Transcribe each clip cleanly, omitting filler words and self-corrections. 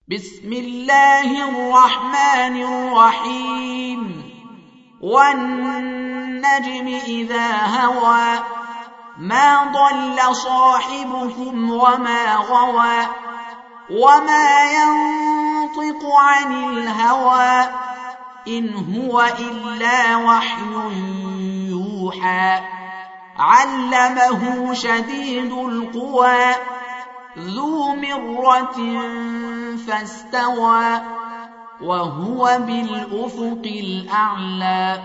بسم الله الرحمن الرحيم والنجم إذا هوى ما ضل صاحبكم وما غوى وما ينطق عن الهوى إن هو إلا وحي يوحى علمه شديد القوى ذو مرة فاستوى وهو بالأفق الأعلى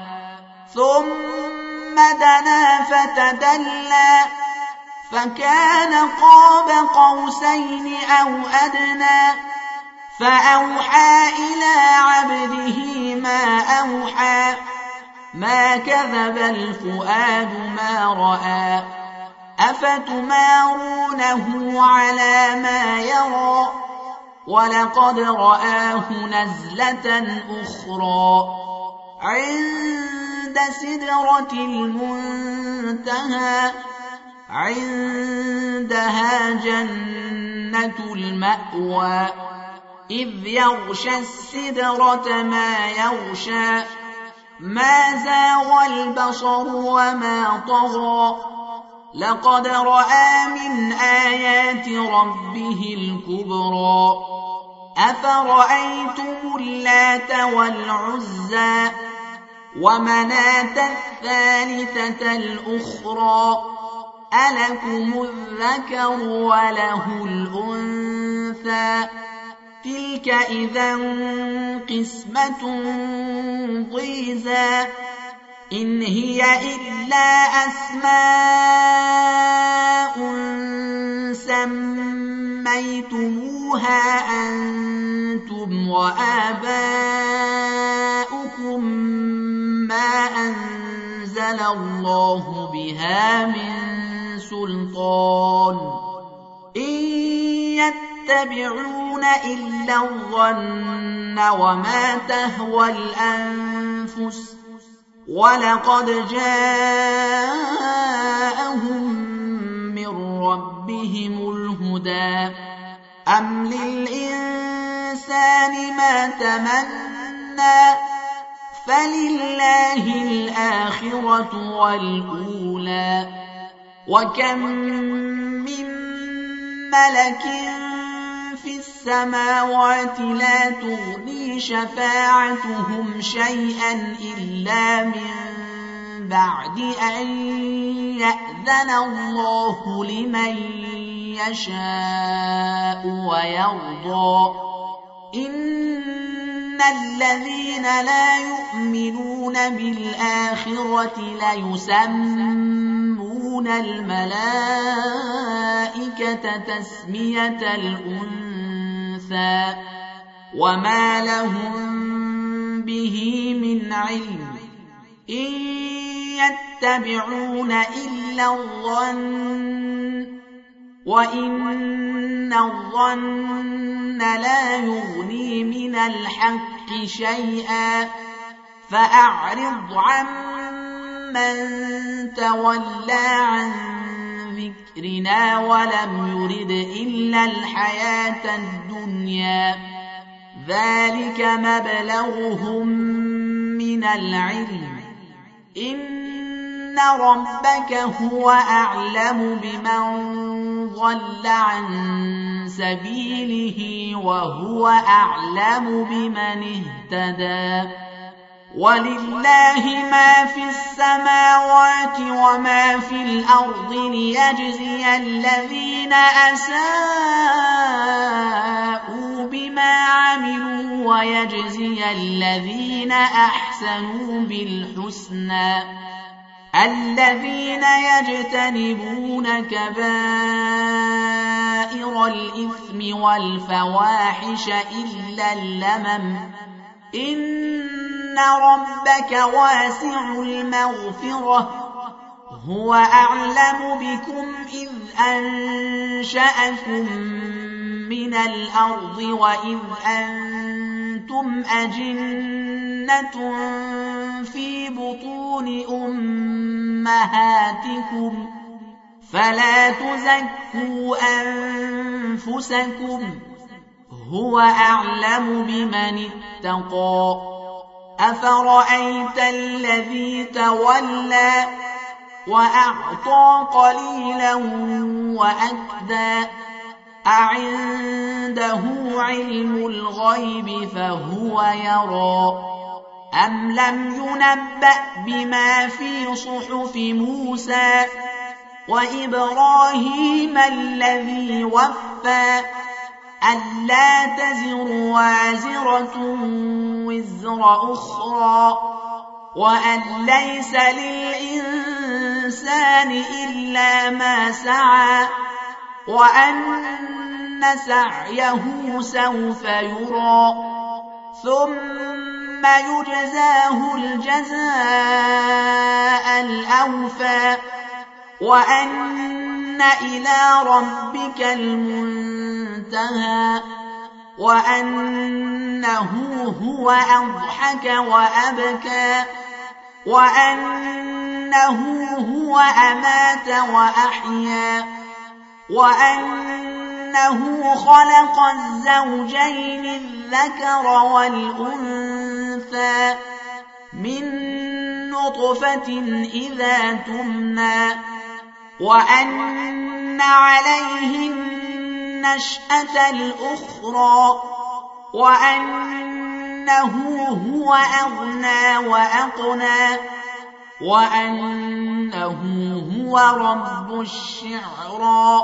ثم دنا فتدلى فكان قاب قوسين أو أدنى فأوحى إلى عبده ما أوحى ما كذب الفؤاد ما رأى أفتمارونه على ما يرى ولقد رآه نزلة أخرى عند سدرة المنتهى عندها جنة المأوى إذ يغشى السدرة ما يغشى ما زاغ البصر وما طغى لقد رأى من آيات ربه الكبرى أفرأيتم اللات والعزى ومناة الثالثة الأخرى ألكم الذكر وله الأنثى تلك إذا قسمة ضيزى إن هي إلا أسماء سميتموها أنتم وآباؤكم ما أنزل الله بها من سلطان إن يتبعون إلا الظن وما تهوى الأنفس ولقد جاءهم من ربهم الهدى أم للإنسان ما تمنى فلله الآخرة والأولى وكم من ملك في السماوات لا تغني شفاعتهم شيئا إلا من بعد أن يأذن الله لمن يشاء ويرضى إن الذين لا يؤمنون بالآخرة ليسمون الملائكة تسمية الأنثى وما لهم به من علم إن يتبعون إلا الظن وإن الظن لا يغني من الحق شيئا فأعرض عمن تولى عن ذكرنا ولم يرد إلا الحياة الدنيا ذلك مبلغهم من العلم إن ربك هو أعلم بمن ضل عن سبيله وهو أعلم بمن اهتدى ولله ما في السماوات وما في الأرض ليجزي الذين أساءوا بما عملوا ويجزي الذين أحسنوا بالحسنى الذين يجتنبون كبائر الإثم والفواحش إلا اللمم إن ربك واسع المغفرة هو أعلم بكم إذ أنشأكم من الأرض وإذ أنتم أجنة في بطون أمهاتكم فلا تزكوا أنفسكم هو أعلم بمن اتقى أفرأيت الذي تولى وأعطى قليلا وأكدى أعنده علم الغيب فهو يرى أم لم ينبأ بما في صحف موسى وإبراهيم الذي وفى ألا تزر وازرة وزر أخرى وأن ليس للإنسان إلا ما سعى وأن سعيه سوف يرى ثم يجزاه الجزاء الأوفى وأن إلى ربك المنتهى وأنه هو أضحك وأبكى وأنه هو أمات وأحيا وأنه خلق الزوجين الذكر والأنثى من نطفة إذا تمنى وأن عليه النشأة الأخرى وأنه هو أغنى وأقنى وأنه هو رب الشعرى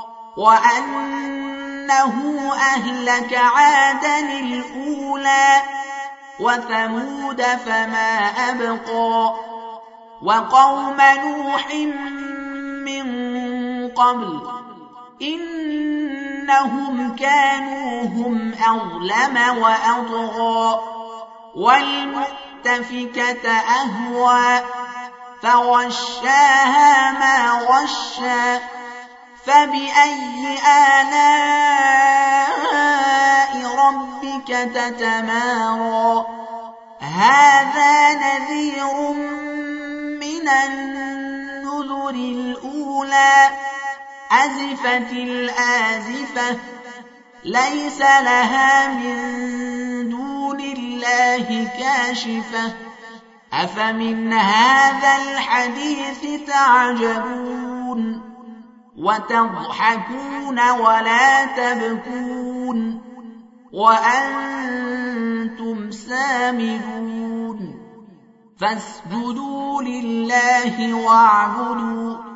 وأنه أهلك عادا الأولى وثمود فما أبقى وقوم نوح من قبل إنهم كانوا هم أظلم وأطغى والمؤتفكة أهوى فغشاها ما غشى فبأي آلاء ربك تتمارى هذا نذير من النذر الأولى أزفت الآزفة ليس لها من دون الله كاشفة أفمن هذا الحديث تعجبون وتضحكون ولا تبكون وأنتم سامدون فاسجدوا لله واعبدوا